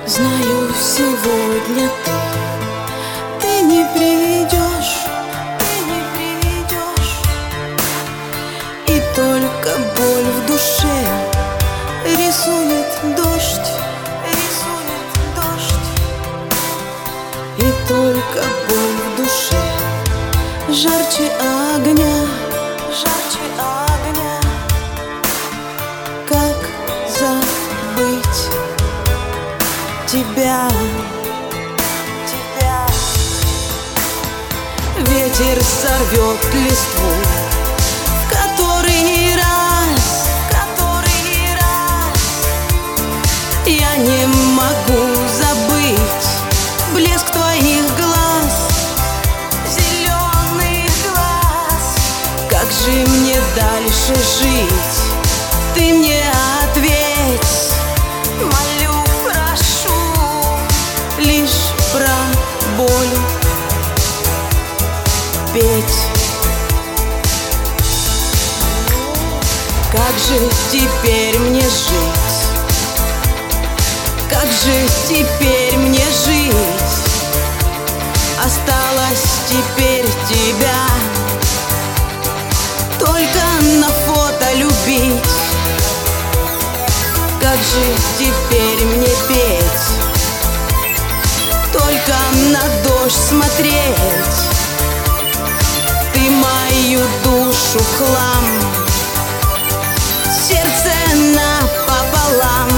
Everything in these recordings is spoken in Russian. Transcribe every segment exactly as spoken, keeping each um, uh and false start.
Знаю, сегодня ты, ты не придешь, ты не придешь, и только боль в душе рисует дождь, рисует дождь, и только боль в душе жарче огня, жарче огня. Как забыть тебя, тебя? Ветер сорвет листву в который раз, в который раз. Я не могу забыть блеск твоих глаз, зеленых глаз. Как же мне дальше жить? Ты мне ответь, молю, прошу, лишь про боль петь. Как же теперь мне жить? Как же теперь мне жить? Осталось теперь тебя только на фото любить. Как же теперь мне петь? Только на дождь смотреть. Ты мою душу в хлам, сердце напополам.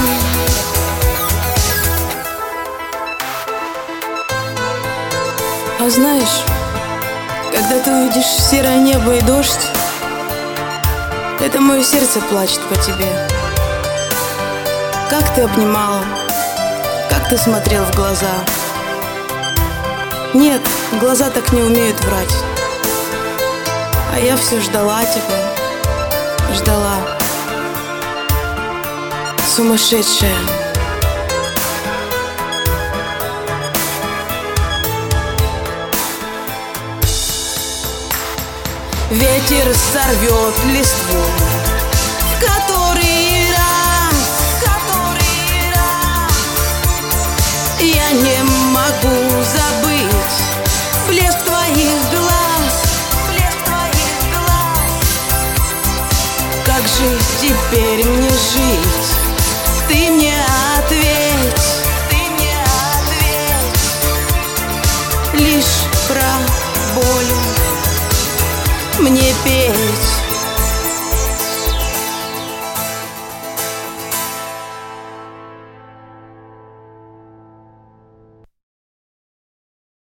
А знаешь, когда ты увидишь серое небо и дождь, это мое сердце плачет по тебе. Как ты обнимала, как ты смотрел в глаза. Нет, глаза так не умеют врать. А я все ждала тебя, ждала. Сумасшедшая. Ветер сорвет листву в который раз, в который раз. Я не могу забыть блеск твоих глаз, блеск твоих глаз. Как же теперь мне жить? Ты мне ответь, ты мне ответь. Лишь про боль мне петь.